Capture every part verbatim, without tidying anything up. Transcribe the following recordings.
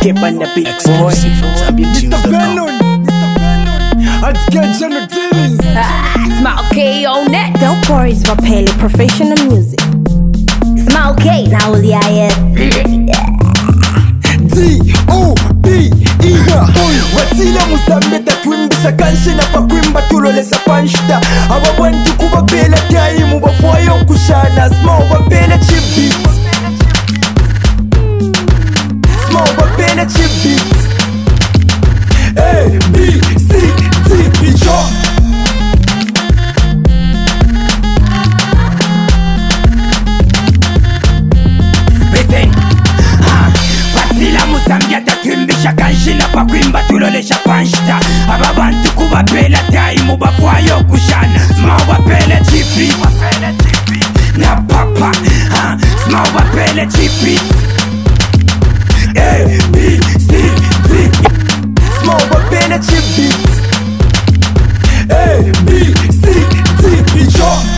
Skip on the beat, boy. Mister Venom, Mister Venom, I'd get genitals. Smile K on that. Don't worry, it's Vapele professional music. Smile K, now the I S. D O B E Watila musambeta twimbisa kanshina pa kwimba tulolesa panshita aba bantu kubabela time bafwayo kushana small babela chip small babela chip A B C D E Musambeta kanshina pa kwimba tulolesha panshita aba bantu kubabela time bafwayo kushana small babela chip na papa small babela chip A B C D small babela chip A B C D E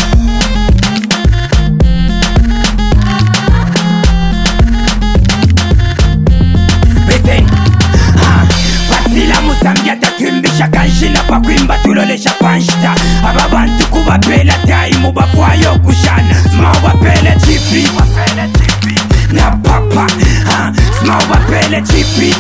Musambeta kimbisha kanshina pa kwimba tulolesha panshita aba bantu kubabela time bafwayo kushana small babela chip na papa small babela chip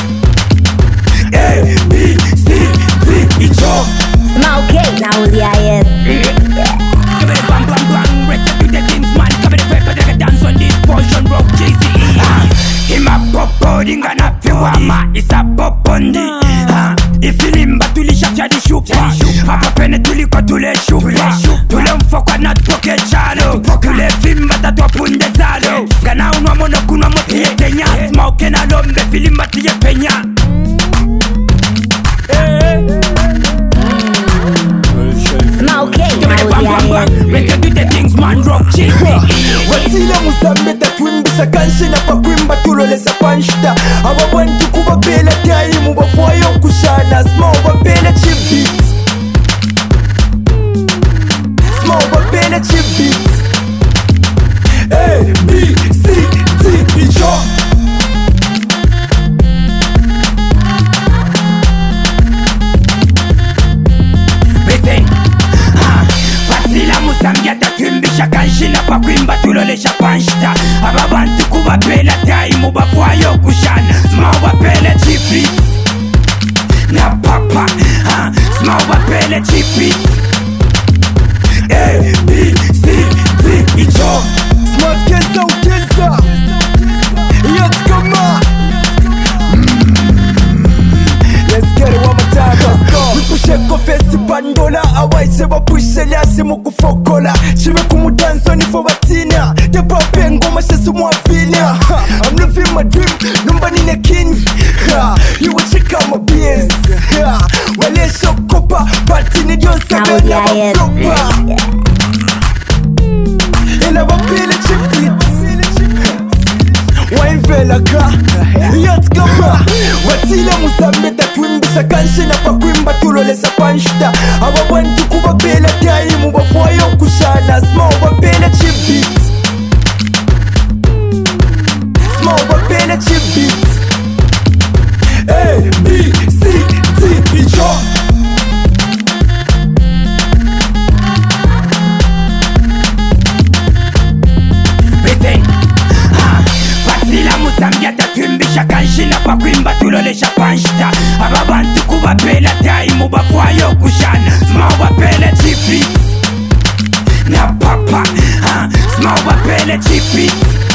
A B C D E Smile K, now the I S. Give it a bang bang bang, ready to do the things man. Give it a paper, they can dance on this portion rock J C E. Him a popo, dinga na fiwama, it's a popondi. Ifilimba tulisha fya di shupa, hapa pene tuliko tule shupa. Tule mfokwa na tupoke chalo, tule fimba tatwa punde zalo. Gana unwa mono kunwa moti ye kenya, smoke na lombe filimba tiye penya. Smile K, now the I S. Ready to do the things man rock J C E. Watila musambeta twimbisa kanshina pa kwimba tulolesa panshita aba bantu kubabela time bafwayo kushana small babela chip small babela chip A B C D E Musambeta kimbisha kanshina pa kwimba tulolesha panshita aba bantu kubabela time bafwayo kushana small babela chip na papa small babela chip A B C D E Smart kesa ukesa Let's come on Let's get it one more time, let's go. We push a confessi pandola Awai seba push a liasi muku fokola Shime kumu dance on for batina The papengo mashesu muafina I'm living my dream, numba nine king You will check out my B S Wale shokopa, batini dion sabe na waflopa Ela wapele chipit Wainvela ka Let's go Watila musambeta twimbisa kanshina pa kwimba tulolesa panshita aba bantu kubabela time bafwayo kushana small babela chip small babela chip A B C D E Musambeta kimbisha kanshina pa kwimba tulolesha panshita aba bantu kubabela time bafwayo kushana small babela chip na papa small babela chip